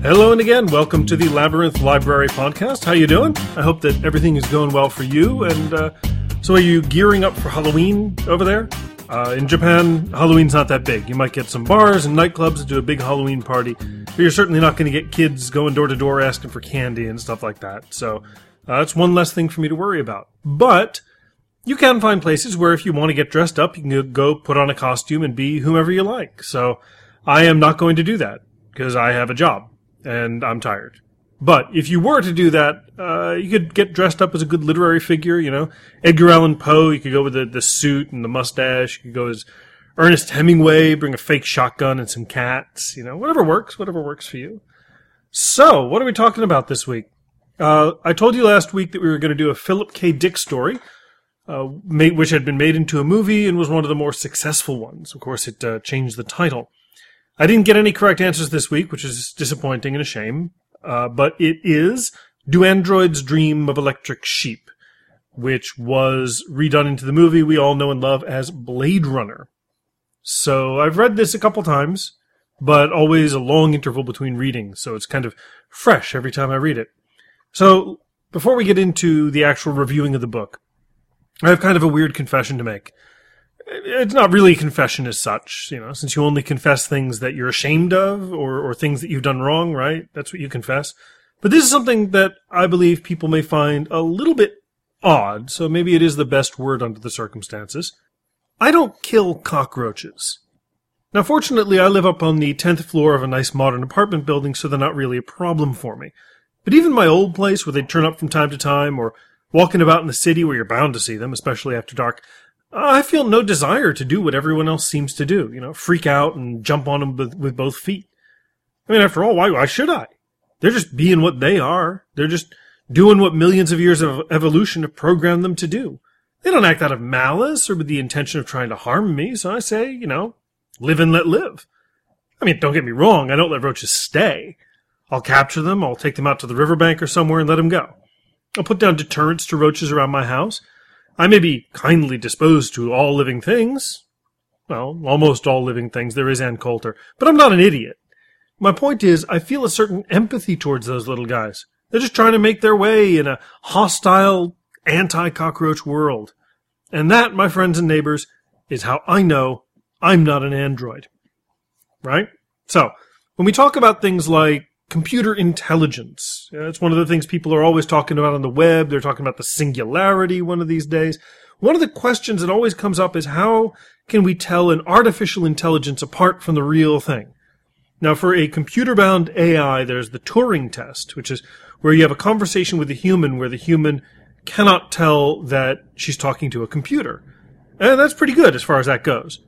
Hello and again, welcome to the Labyrinth Library Podcast. How you doing? I hope that everything is going well for you. And so are you gearing up for Halloween over there? In Japan, Halloween's not that big. You might get some bars and nightclubs that do a big Halloween party, but you're certainly not going to get kids going door to door asking for candy and stuff like that. So that's one less thing for me to worry about. But you can find places where if you want to get dressed up, you can go put on a costume and be whomever you like. So I am not going to do that because I have a job. And I'm tired. But if you were to do that, you could get dressed up as a good literary figure, you know. Edgar Allan Poe, you could go with the suit and the mustache. You could go as Ernest Hemingway, bring a fake shotgun and some cats, you know. Whatever works for you. So, what are we talking about this week? I told you last week that we were going to do a Philip K. Dick story, which had been made into a movie and was one of the more successful ones. Of course, it changed the title. I didn't get any correct answers this week, which is disappointing and a shame. But it is Do Androids Dream of Electric Sheep, which was redone into the movie we all know and love as Blade Runner. So I've read this a couple times, but always a long interval between readings, so it's kind of fresh every time I read it. So before we get into the actual reviewing of the book, I have kind of a weird confession to make. It's not really a confession as such, you know, since you only confess things that you're ashamed of or things that you've done wrong, right? That's what you confess. But this is something that I believe people may find a little bit odd, so maybe it is the best word under the circumstances. I don't kill cockroaches. Now, fortunately, I live up on the 10th floor of a nice modern apartment building, so they're not really a problem for me. But even my old place, where they turn up from time to time, or walking about in the city where you're bound to see them, especially after dark, I feel no desire to do what everyone else seems to do, you know, freak out and jump on them with both feet. I mean, after all, why should I? They're just being what they are. They're just doing what millions of years of evolution have programmed them to do. They don't act out of malice or with the intention of trying to harm me, so I say, you know, live and let live. I mean, don't get me wrong, I don't let roaches stay. I'll capture them, I'll take them out to the riverbank or somewhere and let them go. I'll put down deterrents to roaches around my house. I may be kindly disposed to all living things. Well, almost all living things. There is Ann Coulter. But I'm not an idiot. My point is, I feel a certain empathy towards those little guys. They're just trying to make their way in a hostile, anti-cockroach world. And that, my friends and neighbors, is how I know I'm not an android. Right? So, when we talk about things like computer intelligence. It's one of the things people are always talking about on the web. They're talking about the singularity one of these days. One of the questions that always comes up is how can we tell an artificial intelligence apart from the real thing? Now, for a computer-bound AI, there's the Turing test, which is where you have a conversation with a human where the human cannot tell that she's talking to a computer. And that's pretty good as far as that goes.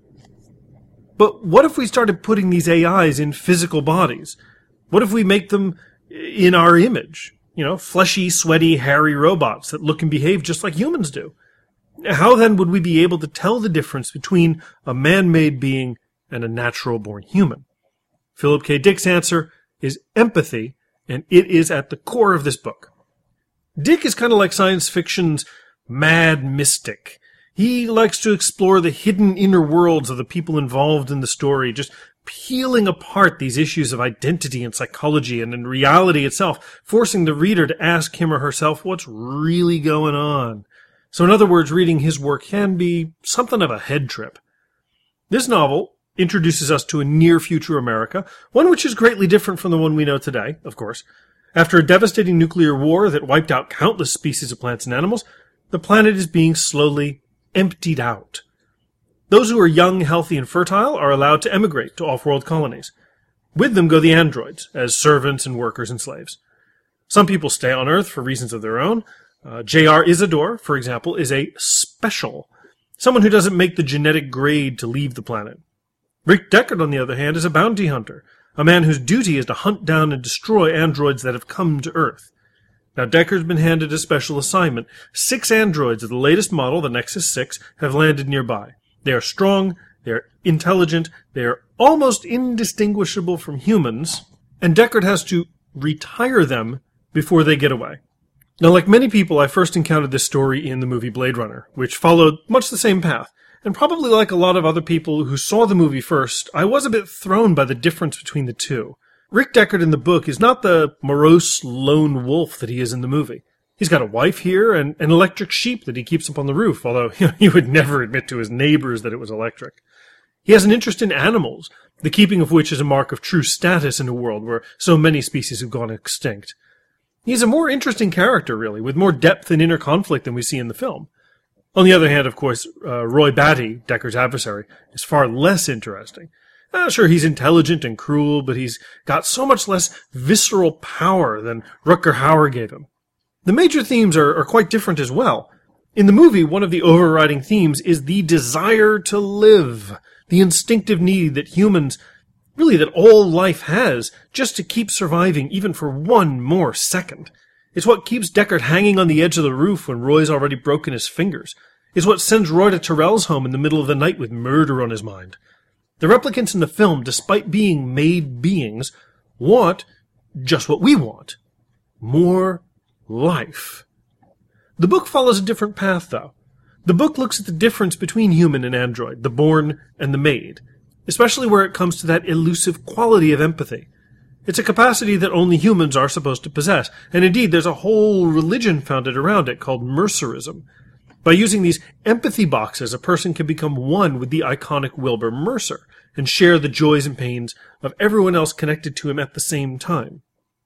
But what if we started putting these AIs in physical bodies? What if we make them in our image? You know, fleshy, sweaty, hairy robots that look and behave just like humans do. How then would we be able to tell the difference between a man-made being and a natural-born human? Philip K. Dick's answer is empathy, and it is at the core of this book. Dick is kind of like science fiction's mad mystic. He likes to explore the hidden inner worlds of the people involved in the story, just peeling apart these issues of identity and psychology and in reality itself, forcing the reader to ask him or herself what's really going on. So in other words, reading his work can be something of a head trip. This novel introduces us to a near-future America, one which is greatly different from the one we know today, of course. After a devastating nuclear war that wiped out countless species of plants and animals, the planet is being slowly emptied out. Those who are young, healthy, and fertile are allowed to emigrate to off-world colonies. With them go the androids, as servants and workers and slaves. Some people stay on Earth for reasons of their own. J.R. Isidore, for example, is a special, someone who doesn't make the genetic grade to leave the planet. Rick Deckard, on the other hand, is a bounty hunter, a man whose duty is to hunt down and destroy androids that have come to Earth. Now, Deckard's been handed a special assignment. 6 androids of the latest model, the Nexus 6, have landed nearby. They are strong, they are intelligent, they are almost indistinguishable from humans, and Deckard has to retire them before they get away. Now, like many people, I first encountered this story in the movie Blade Runner, which followed much the same path. And probably like a lot of other people who saw the movie first, I was a bit thrown by the difference between the two. Rick Deckard in the book is not the morose lone wolf that he is in the movie. He's got a wife here and an electric sheep that he keeps up on the roof, although he would never admit to his neighbors that it was electric. He has an interest in animals, the keeping of which is a mark of true status in a world where so many species have gone extinct. He's a more interesting character, really, with more depth and inner conflict than we see in the film. On the other hand, of course, Roy Batty, Deckard's adversary, is far less interesting. Sure, he's intelligent and cruel, but he's got so much less visceral power than Rutger Hauer gave him. The major themes are quite different as well. In the movie, one of the overriding themes is the desire to live, the instinctive need that humans, really that all life has, just to keep surviving even for one more second. It's what keeps Deckard hanging on the edge of the roof when Roy's already broken his fingers. It's what sends Roy to Tyrell's home in the middle of the night with murder on his mind. The replicants in the film, despite being made beings, want just what we want. More life. The book follows a different path, though. The book looks at the difference between human and android, the born and the made, especially where it comes to that elusive quality of empathy. It's a capacity that only humans are supposed to possess, and indeed there's a whole religion founded around it called Mercerism. By using these empathy boxes, a person can become one with the iconic Wilbur Mercer and share the joys and pains of everyone else connected to him at the same time.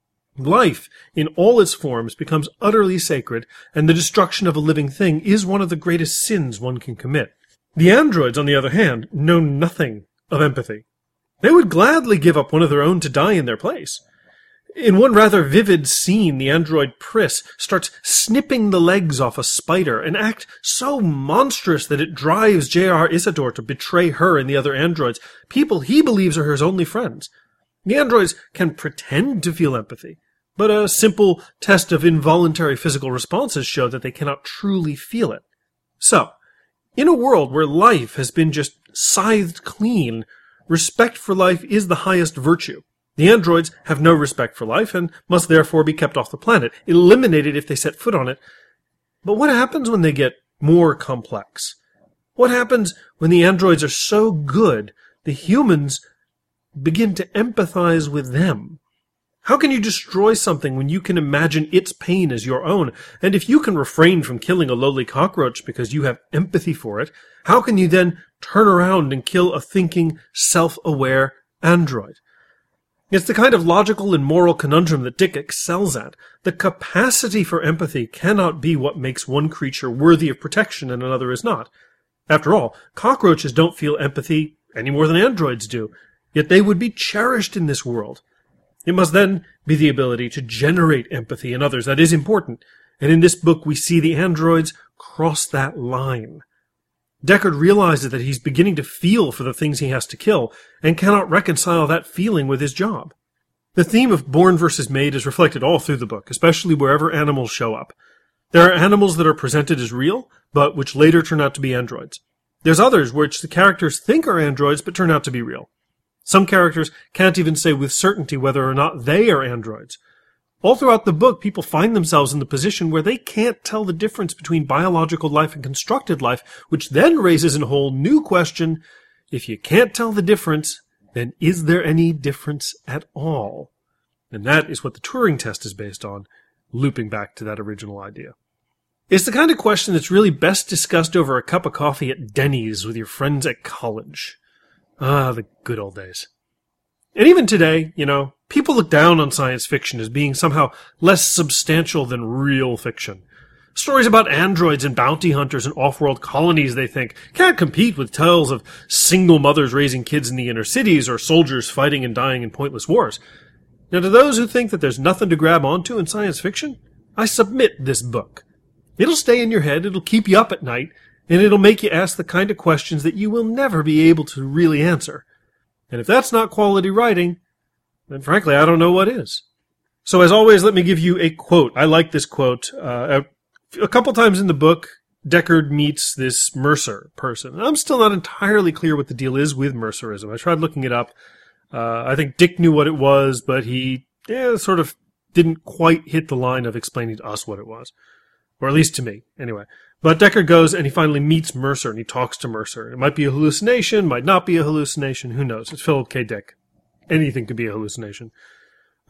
Life, in all its forms, becomes utterly sacred, and the destruction of a living thing is one of the greatest sins one can commit. The androids, on the other hand, know nothing of empathy. They would gladly give up one of their own to die in their place. In one rather vivid scene, the android Pris starts snipping the legs off a spider, an act so monstrous that it drives J.R. Isidore to betray her and the other androids, people he believes are his only friends. The androids can pretend to feel empathy, but a simple test of involuntary physical responses show that they cannot truly feel it. So, in a world where life has been just scythed clean, respect for life is the highest virtue. The androids have no respect for life and must therefore be kept off the planet, eliminated if they set foot on it. But what happens when they get more complex? What happens when the androids are so good the humans begin to empathize with them? How can you destroy something when you can imagine its pain as your own? And if you can refrain from killing a lowly cockroach because you have empathy for it, how can you then turn around and kill a thinking, self-aware android? It's the kind of logical and moral conundrum that Dick excels at. The capacity for empathy cannot be what makes one creature worthy of protection and another is not. After all, cockroaches don't feel empathy any more than androids do, yet they would be cherished in this world. It must then be the ability to generate empathy in others that is important, and in this book we see the androids cross that line. Deckard realizes that he's beginning to feel for the things he has to kill, and cannot reconcile that feeling with his job. The theme of born versus made is reflected all through the book, especially wherever animals show up. There are animals that are presented as real, but which later turn out to be androids. There's others which the characters think are androids, but turn out to be real. Some characters can't even say with certainty whether or not they are androids. All throughout the book, people find themselves in the position where they can't tell the difference between biological life and constructed life, which then raises a whole new question. If you can't tell the difference, then is there any difference at all? And that is what the Turing test is based on, looping back to that original idea. It's the kind of question that's really best discussed over a cup of coffee at Denny's with your friends at college. Ah, the good old days. And even today, people look down on science fiction as being somehow less substantial than real fiction. Stories about androids and bounty hunters and off-world colonies, they think, can't compete with tales of single mothers raising kids in the inner cities or soldiers fighting and dying in pointless wars. Now, to those who think that there's nothing to grab onto in science fiction, I submit this book. It'll stay in your head, it'll keep you up at night, and it'll make you ask the kind of questions that you will never be able to really answer. And if that's not quality writing, then frankly, I don't know what is. So as always, let me give you a quote. I like this quote. A couple times in the book, Deckard meets this Mercer person. And I'm still not entirely clear what the deal is with Mercerism. I tried looking it up. I think Dick knew what it was, but he sort of didn't quite hit the line of explaining to us what it was. Or at least to me, anyway. But Deckard goes and he finally meets Mercer and he talks to Mercer. It might be a hallucination, might not be a hallucination, who knows? It's Philip K. Dick. Anything could be a hallucination.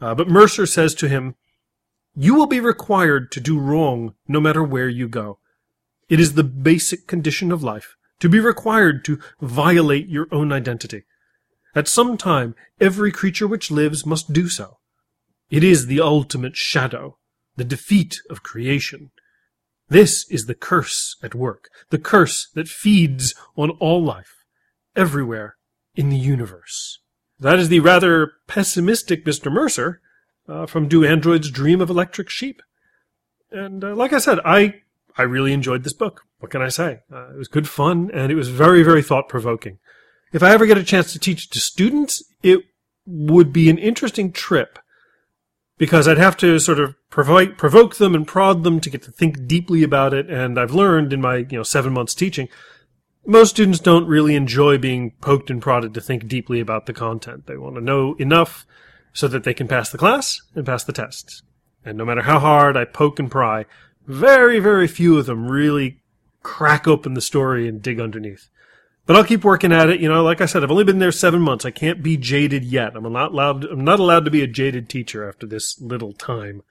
But Mercer says to him, "You will be required to do wrong no matter where you go. It is the basic condition of life, to be required to violate your own identity. At some time, every creature which lives must do so. It is the ultimate shadow, the defeat of creation. This is the curse at work, the curse that feeds on all life, everywhere in the universe." That is the rather pessimistic Mr. Mercer from Do Androids Dream of Electric Sheep? And like I said, I really enjoyed this book. What can I say? It was good fun, and it was very, very thought-provoking. If I ever get a chance to teach it to students, it would be an interesting trip, because I'd have to sort of provoke them and prod them to get to think deeply about it, and I've learned in my 7 months teaching, most students don't really enjoy being poked and prodded to think deeply about the content. They want to know enough so that they can pass the class and pass the tests. And no matter how hard I poke and pry, very, very few of them really crack open the story and dig underneath. But I'll keep working at it. Like I said, I've only been there 7 months. I can't be jaded yet. I'm not allowed to be a jaded teacher after this little time.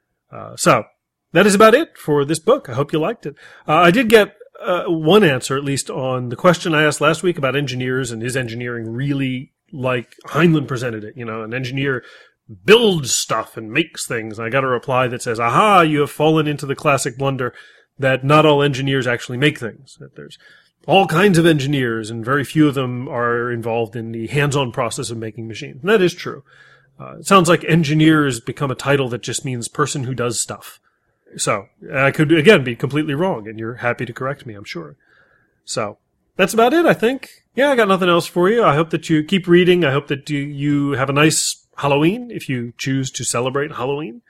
So that is about it for this book. I hope you liked it. I did get one answer, at least, on the question I asked last week about engineers and is engineering really like Heinlein presented it. An engineer builds stuff and makes things. And I got a reply that says, "Aha, you have fallen into the classic blunder that not all engineers actually make things. That there's all kinds of engineers, and very few of them are involved in the hands-on process of making machines." And that is true. It sounds like engineers become a title that just means person who does stuff. So, I could, again, be completely wrong, and you're happy to correct me, I'm sure. So, that's about it, I think. Yeah, I got nothing else for you. I hope that you keep reading. I hope that you have a nice Halloween, if you choose to celebrate Halloween.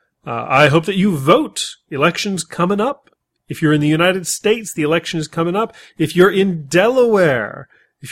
I hope that you vote. Election's coming up. If you're in the United States, the election is coming up. If you're in Delaware,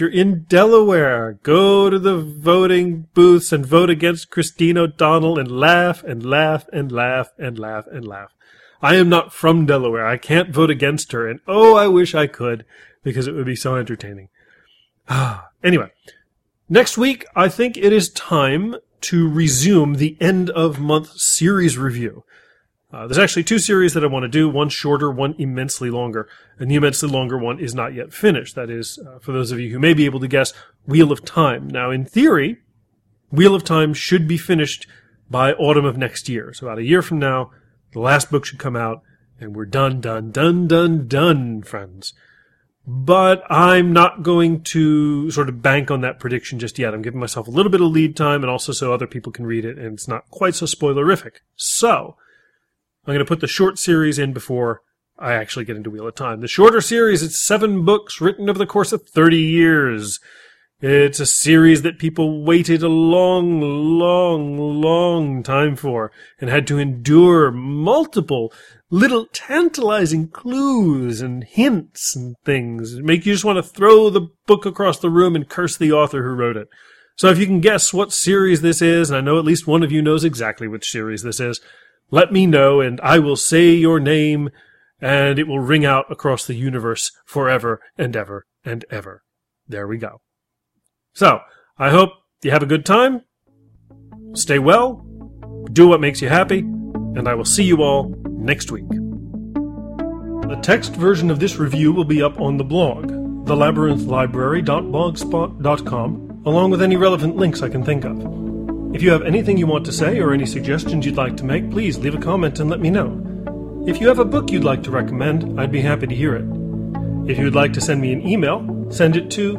go to the voting booths and vote against Christine O'Donnell and laugh and laugh and laugh and laugh and laugh. I am not from Delaware. I can't vote against her, and I wish I could, because it would be so entertaining. Anyway, next week, I think it is time to resume the end-of-month series review. There's actually 2 series that I want to do, one shorter, one immensely longer, and the immensely longer one is not yet finished. That is, for those of you who may be able to guess, Wheel of Time. Now, in theory, Wheel of Time should be finished by autumn of next year. So about a year from now, the last book should come out, and we're done, friends. But I'm not going to sort of bank on that prediction just yet. I'm giving myself a little bit of lead time, and also so other people can read it, and it's not quite so spoilerific. So, I'm going to put the short series in before I actually get into Wheel of Time. The shorter series, it's 7 books written over the course of 30 years. It's a series that people waited a long time for and had to endure multiple little tantalizing clues and hints and things. Make you just want to throw the book across the room and curse the author who wrote it. So if you can guess what series this is, and I know at least one of you knows exactly which series this is, let me know, and I will say your name, and it will ring out across the universe forever and ever and ever. There we go. So, I hope you have a good time. Stay well. Do what makes you happy. And I will see you all next week. The text version of this review will be up on the blog, thelabyrinthlibrary.blogspot.com, along with any relevant links I can think of. If you have anything you want to say or any suggestions you'd like to make, please leave a comment and let me know. If you have a book you'd like to recommend, I'd be happy to hear it. If you would like to send me an email, send it to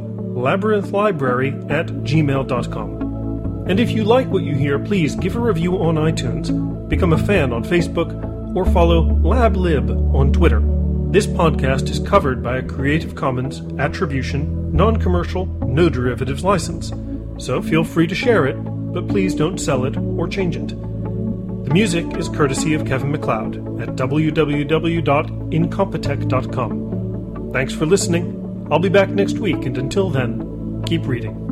labyrinthlibrary@gmail.com. And if you like what you hear, please give a review on iTunes, become a fan on Facebook, or follow LabLib on Twitter. This podcast is covered by a Creative Commons Attribution, Non-Commercial, No Derivatives license, so feel free to share it, but please don't sell it or change it. The music is courtesy of Kevin MacLeod at www.incompetech.com. Thanks for listening. I'll be back next week, and until then, keep reading.